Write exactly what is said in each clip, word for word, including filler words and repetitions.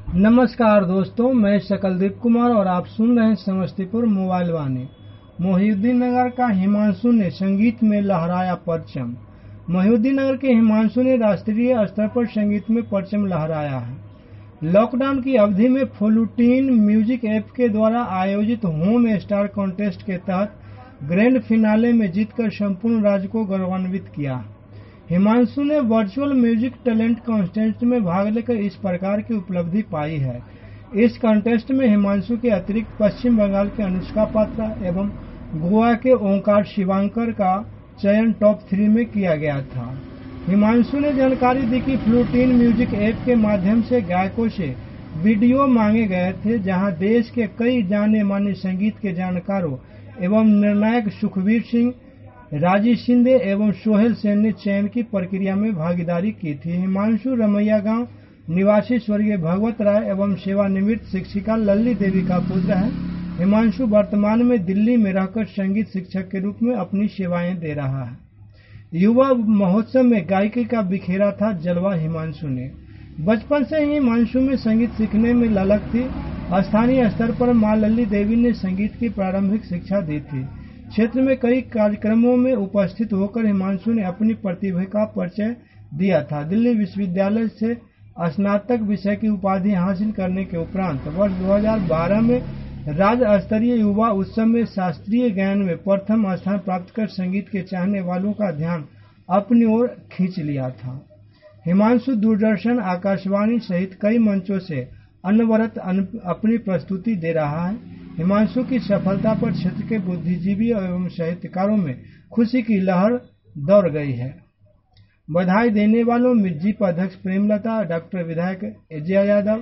नमस्कार दोस्तों, मैं शकलदीप कुमार और आप सुन रहे हैं समस्तीपुर मोबाइल वाणी। मोहिउद्दीन नगर का हिमांशु ने संगीत में लहराया परचम। मोहिउद्दीन नगर के हिमांशु ने राष्ट्रीय स्तर पर संगीत में परचम लहराया है। लॉकडाउन की अवधि में फ्लूटीन म्यूजिक ऐप के द्वारा आयोजित होम स्टार कॉन्टेस्ट के तहत ग्रैंड फिनाले में जीतकर संपूर्ण राज्य को गौरवान्वित किया। हिमांशु ने वर्चुअल म्यूजिक टैलेंट कॉन्टेस्ट में भाग लेकर इस प्रकार की उपलब्धि पाई है। इस कॉन्टेस्ट में हिमांशु के अतिरिक्त पश्चिम बंगाल के अनुष्का पात्रा एवं गोवा के ओंकार शिवांकर का चयन टॉप थ्री में किया गया था। हिमांशु ने जानकारी दी कि फ्लूटीन म्यूजिक ऐप के माध्यम से गायकों से वीडियो मांगे गए थे, जहां देश के कई जाने माने संगीत के जानकारों एवं निर्णायक सुखबीर सिंह, राजी शिंदे एवं सोहेल सेन ने चयन की प्रक्रिया में भागीदारी की थी। हिमांशु रमैया गांव निवासी स्वर्गीय भगवत राय एवं सेवानिवृत्त शिक्षिका लल्ली देवी का पुत्र है। हिमांशु वर्तमान में दिल्ली में रहकर संगीत शिक्षक के रूप में अपनी सेवाएं दे रहा है। युवा महोत्सव में गायकी का बिखेरा था जलवा हिमांशु ने। बचपन से ही हिमांशु में संगीत सीखने में ललक थी। स्थानीय स्तर पर मां लल्ली देवी ने संगीत की प्रारंभिक शिक्षा दी थी। क्षेत्र में कई कार्यक्रमों में उपस्थित होकर हिमांशु ने अपनी प्रतिभा का परिचय दिया था। दिल्ली विश्वविद्यालय से स्नातक विषय की उपाधि हासिल करने के उपरांत वर्ष दो हज़ार बारह में राज्य स्तरीय युवा उत्सव में शास्त्रीय गायन में प्रथम स्थान प्राप्त कर संगीत के चाहने वालों का ध्यान अपनी ओर खींच लिया था। हिमांशु दूरदर्शन, आकाशवाणी सहित कई मंचों से अनवरत अपनी प्रस्तुति दे रहा है। हिमांशु की सफलता पर क्षेत्र के बुद्धिजीवी एवं साहित्यकारों में खुशी की लहर दौड़ गई है। बधाई देने वालों में जिप अध्यक्ष प्रेमलता, डॉक्टर विधायक अजय यादव,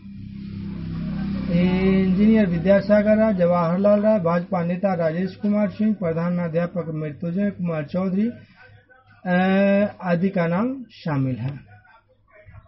इंजीनियर विद्यासागर राय, जवाहरलाल राय, भाजपा नेता राजेश कुमार सिंह, प्रधानाध्यापक मृत्युंजय कुमार चौधरी आदि का नाम शामिल है।